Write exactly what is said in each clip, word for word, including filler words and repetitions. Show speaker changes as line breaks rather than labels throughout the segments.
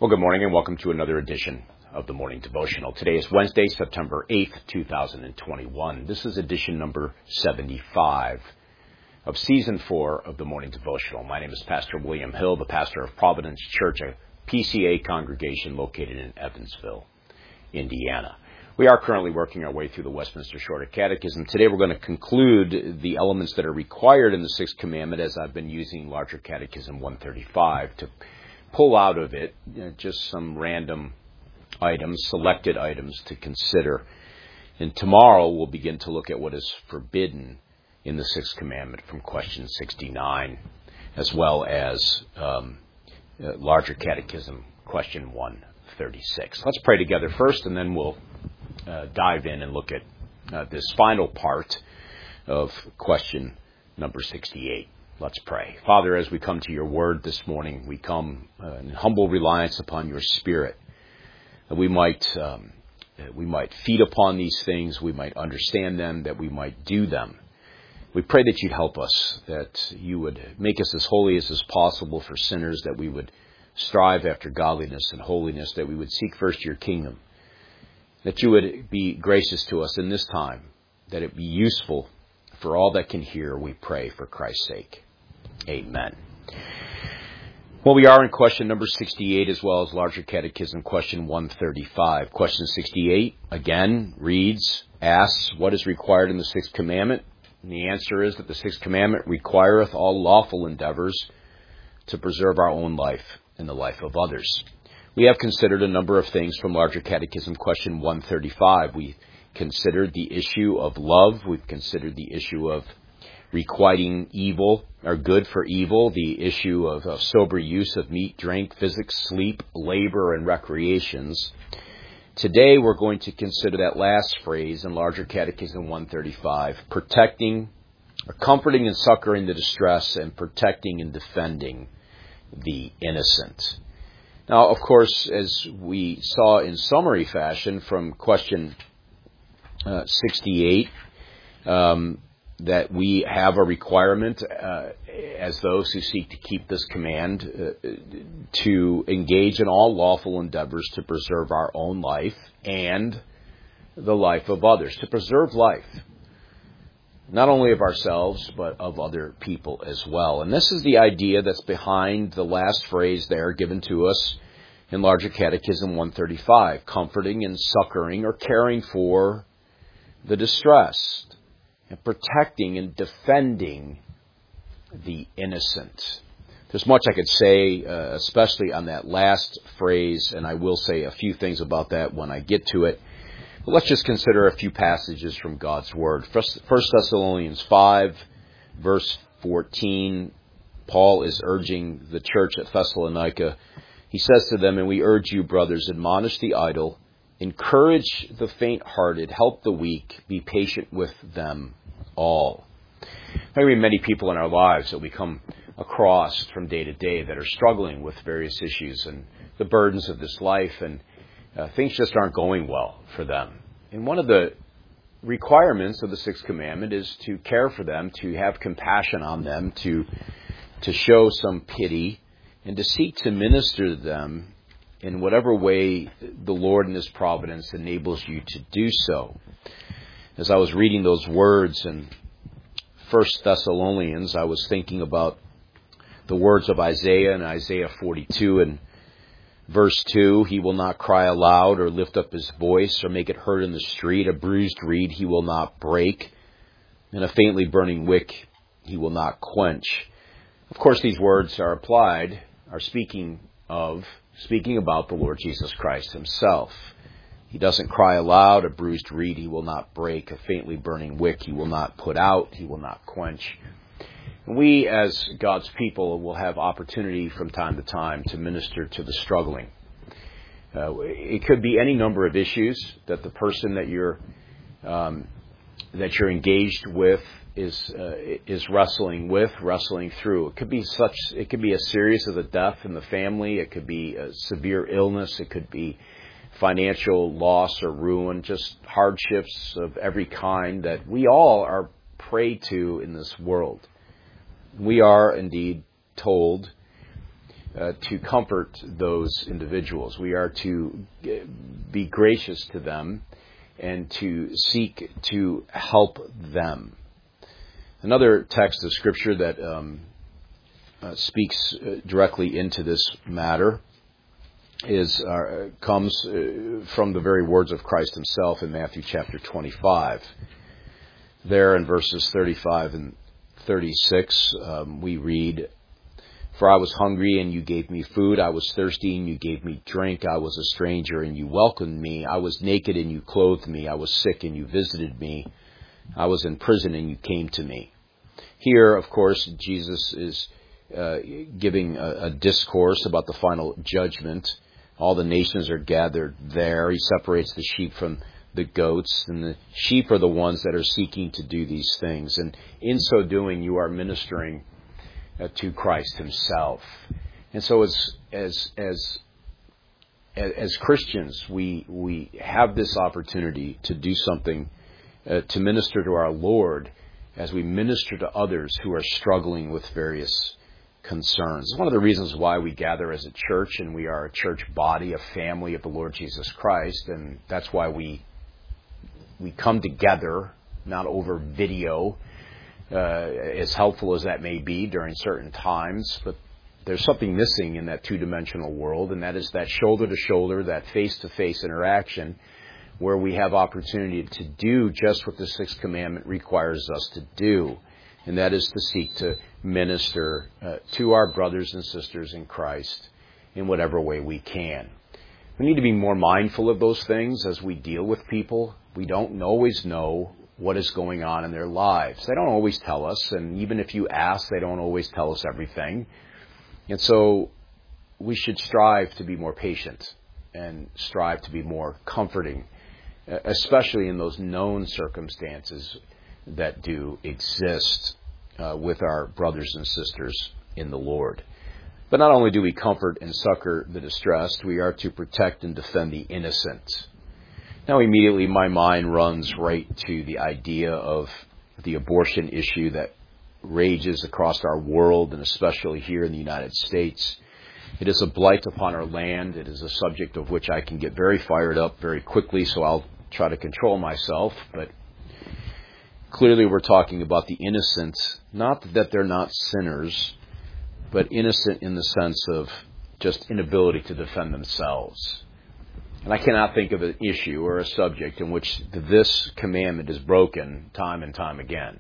Well, good morning and welcome to another edition of the Morning Devotional. Today is Wednesday, September eighth, two thousand twenty-one. This is edition number seventy-five of season four of the Morning Devotional. My name is Pastor William Hill, the pastor of Providence Church, a P C A congregation located in Evansville, Indiana. We are currently working our way through the Westminster Shorter Catechism. Today we're going to conclude the elements that are required in the Sixth Commandment, as I've been using Larger Catechism one thirty-five to pull out of it you know, just some random items, selected items to consider. And tomorrow we'll begin to look at what is forbidden in the Sixth Commandment from question sixty-nine, as well as um, uh, Larger Catechism question one thirty-six. Let's pray together first, and then we'll uh, dive in and look at uh, this final part of question number sixty-eight. Let's pray. Father, as we come to your word this morning, we come uh, in humble reliance upon your Spirit, that we might um, that we might feed upon these things, we might understand them, that we might do them. We pray that you'd help us, that you would make us as holy as is possible for sinners, that we would strive after godliness and holiness, that we would seek first your kingdom, that you would be gracious to us in this time, that it be useful for all that can hear, we pray for Christ's sake. Amen. Well, we are in question number sixty-eight as well as Larger Catechism question one thirty-five. Question sixty-eight, again, reads, asks, what is required in the Sixth Commandment? And the answer is that the Sixth Commandment requireth all lawful endeavors to preserve our own life and the life of others. We have considered a number of things from Larger Catechism question one thirty-five. We considered the issue of love. We've considered the issue of requiting evil or good for evil, the issue of, of sober use of meat, drink, physics, sleep, labor, and recreations. Today we're going to consider that last phrase in Larger Catechism one thirty-five, protecting, or comforting and succoring the distressed, and protecting and defending the innocent. Now, of course, as we saw in summary fashion from question uh, sixty-eight, um, that we have a requirement uh, as those who seek to keep this command uh, to engage in all lawful endeavors to preserve our own life and the life of others, to preserve life, not only of ourselves, but of other people as well. And this is the idea that's behind the last phrase there given to us in Larger Catechism one thirty-five, comforting and succoring or caring for the distressed, and protecting and defending the innocent. There's much I could say, uh, especially on that last phrase, and I will say a few things about that when I get to it. But let's just consider a few passages from God's Word. First Thessalonians five, verse fourteen, Paul is urging the church at Thessalonica. He says to them, and we urge you, brothers, admonish the idle, encourage the faint-hearted, help the weak, be patient with them all. There are many people in our lives that we come across from day to day that are struggling with various issues and the burdens of this life, and uh, things just aren't going well for them. And one of the requirements of the Sixth Commandment is to care for them, to have compassion on them, to to show some pity, and to seek to minister to them in whatever way the Lord in His providence enables you to do so. As I was reading those words in First Thessalonians, I was thinking about the words of Isaiah in Isaiah forty-two and verse two. He will not cry aloud or lift up his voice or make it heard in the street. A bruised reed he will not break, and a faintly burning wick he will not quench. Of course, these words are applied, are speaking of Speaking about the Lord Jesus Christ Himself. He doesn't cry aloud, a bruised reed He will not break, a faintly burning wick He will not put out, He will not quench. And we as God's people will have opportunity from time to time to minister to the struggling. Uh, it could be any number of issues that the person that you're um, that you're engaged with is uh, is wrestling with, wrestling through. It could be such. It could be a series of a death in the family. It could be a severe illness. It could be financial loss or ruin. Just hardships of every kind that we all are prey to in this world. We are indeed told uh, to comfort those individuals. We are to be gracious to them and to seek to help them. Another text of Scripture that um, uh, speaks uh, directly into this matter is uh, comes uh, from the very words of Christ himself in Matthew chapter twenty-five. There in verses thirty-five and thirty-six, um, we read, "For I was hungry, and you gave me food. I was thirsty, and you gave me drink. I was a stranger, and you welcomed me. I was naked, and you clothed me. I was sick, and you visited me. I was in prison, and you came to me." Here, of course, Jesus is uh, giving a, a discourse about the final judgment. All the nations are gathered there. He separates the sheep from the goats, and the sheep are the ones that are seeking to do these things. And in so doing, you are ministering uh, to Christ himself. And so as as as as Christians, we we have this opportunity to do something uh, to minister to our Lord as we minister to others who are struggling with various concerns. It's one of the reasons why we gather as a church, and we are a church body, a family of the Lord Jesus Christ, and that's why we we come together, not over video, uh, as helpful as that may be during certain times, but there's something missing in that two-dimensional world, and that is that shoulder-to-shoulder, that face-to-face interaction where we have opportunity to do just what the Sixth Commandment requires us to do, and that is to seek to minister uh, to our brothers and sisters in Christ in whatever way we can. We need to be more mindful of those things as we deal with people. We don't always know what is going on in their lives. They don't always tell us, and even if you ask, they don't always tell us everything. And so we should strive to be more patient and strive to be more comforting, especially in those known circumstances that do exist uh, with our brothers and sisters in the Lord. But not only do we comfort and succor the distressed, we are to protect and defend the innocent. Now, immediately my mind runs right to the idea of the abortion issue that rages across our world, and especially here in the United States. It is a blight upon our land. It is a subject of which I can get very fired up very quickly, so I'll try to control myself. But clearly we're talking about the innocent, not that they're not sinners, but innocent in the sense of just inability to defend themselves. And I cannot think of an issue or a subject in which this commandment is broken time and time again.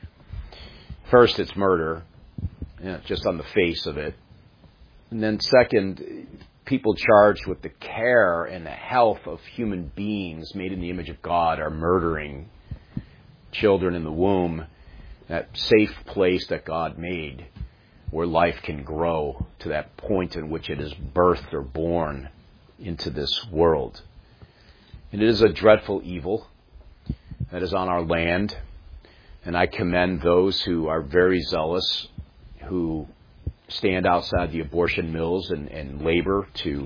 First, it's murder, you know, just on the face of it. And then second, people charged with the care and the health of human beings made in the image of God are murdering children in the womb, that safe place that God made where life can grow to that point in which it is birthed or born into this world. And it is a dreadful evil that is on our land. And I commend those who are very zealous, who stand outside the abortion mills and, and labor to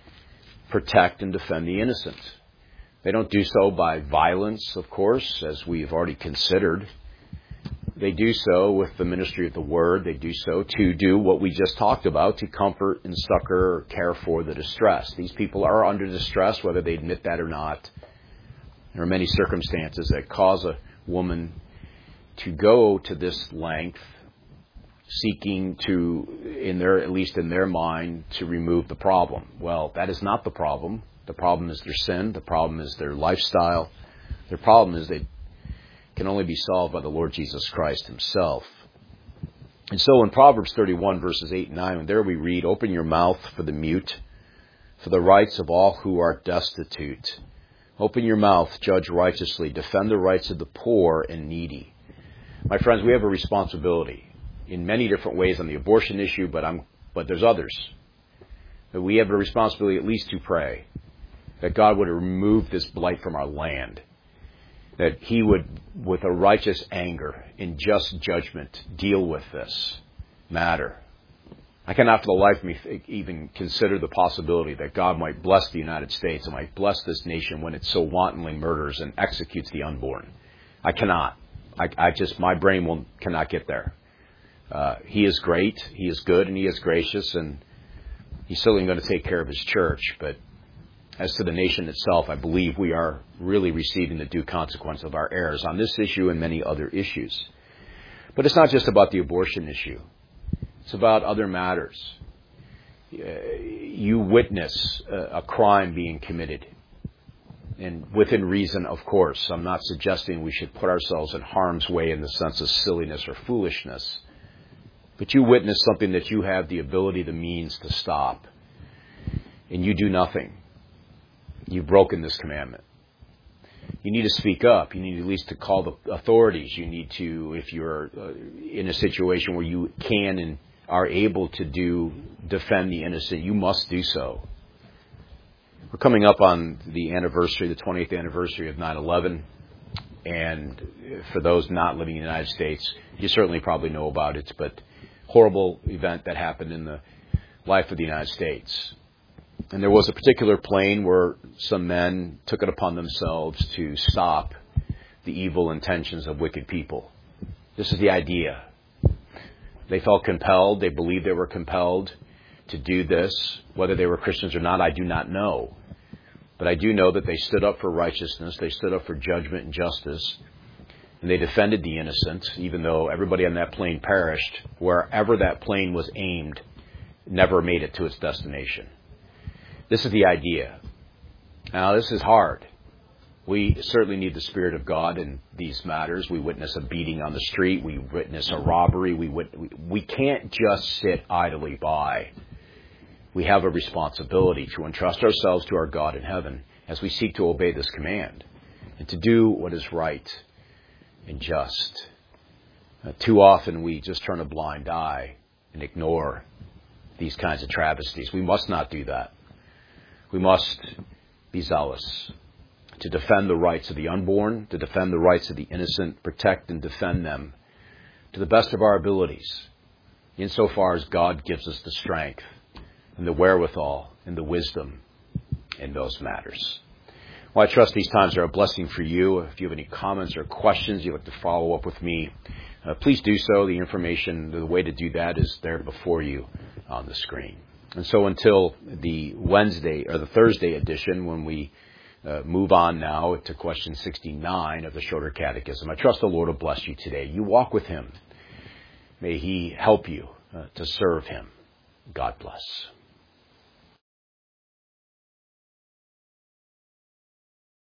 protect and defend the innocent. They don't do so by violence, of course, as we've already considered. They do so with the ministry of the Word. They do so to do what we just talked about, to comfort and succor or care for the distressed. These people are under distress, whether they admit that or not. There are many circumstances that cause a woman to go to this length, seeking to, in their, at least in their mind, to remove the problem. Well, that is not the problem. The problem is their sin. The problem is their lifestyle. Their problem is they can only be solved by the Lord Jesus Christ himself. And so in Proverbs thirty-one, verses eight and nine, and there we read, "Open your mouth for the mute, for the rights of all who are destitute. Open your mouth, judge righteously, defend the rights of the poor and needy." My friends, we have a responsibility in many different ways on the abortion issue, but I'm, but there's others. But we have a responsibility at least to pray that God would remove this blight from our land, that he would, with a righteous anger, in just judgment, deal with this matter. I cannot for the life of me even consider the possibility that God might bless the United States and might bless this nation when it so wantonly murders and executes the unborn. I cannot. I, I just, my brain will cannot get there. Uh, he is great, he is good, and he is gracious, and He's certainly going to take care of his church, but as to the nation itself, I believe we are really receiving the due consequence of our errors on this issue and many other issues. But it's not just about the abortion issue. It's about other matters. You witness a crime being committed. And within reason, of course. I'm not suggesting we should put ourselves in harm's way in the sense of silliness or foolishness. But you witness something that you have the ability, the means to stop. And you do nothing. You've broken this commandment. You need to speak up. You need at least to call the authorities. You need to, if you're uh, in a situation where you can and are able to do, defend the innocent, you must do so. We're coming up on the anniversary, the twentieth anniversary of nine eleven. And for those not living in the United States, you certainly probably know about it, but horrible event that happened in the life of the United States. And there was a particular plane where some men took it upon themselves to stop the evil intentions of wicked people. This is the idea. They felt compelled, they believed they were compelled to do this. Whether they were Christians or not, I do not know. But I do know that they stood up for righteousness, they stood up for judgment and justice, and they defended the innocent, even though everybody on that plane perished. Wherever that plane was aimed, never made it to its destination. This is the idea. Now, this is hard. We certainly need the Spirit of God in these matters. We witness a beating on the street. We witness a robbery. We, wit- we can't just sit idly by. We have a responsibility to entrust ourselves to our God in heaven as we seek to obey this command and to do what is right and just. Uh, too often we just turn a blind eye and ignore these kinds of travesties. We must not do that. We must be zealous to defend the rights of the unborn, to defend the rights of the innocent, protect and defend them to the best of our abilities, insofar as God gives us the strength and the wherewithal and the wisdom in those matters. Well, I trust these times are a blessing for you. If you have any comments or questions you'd like to follow up with me, uh, please do so. The information, the way to do that is there before you on the screen. And so until the Wednesday or the Thursday edition, when we uh, move on now to question sixty-nine of the Shorter Catechism, I trust the Lord will bless you today. You walk with him. May he help you uh, to serve him. God bless.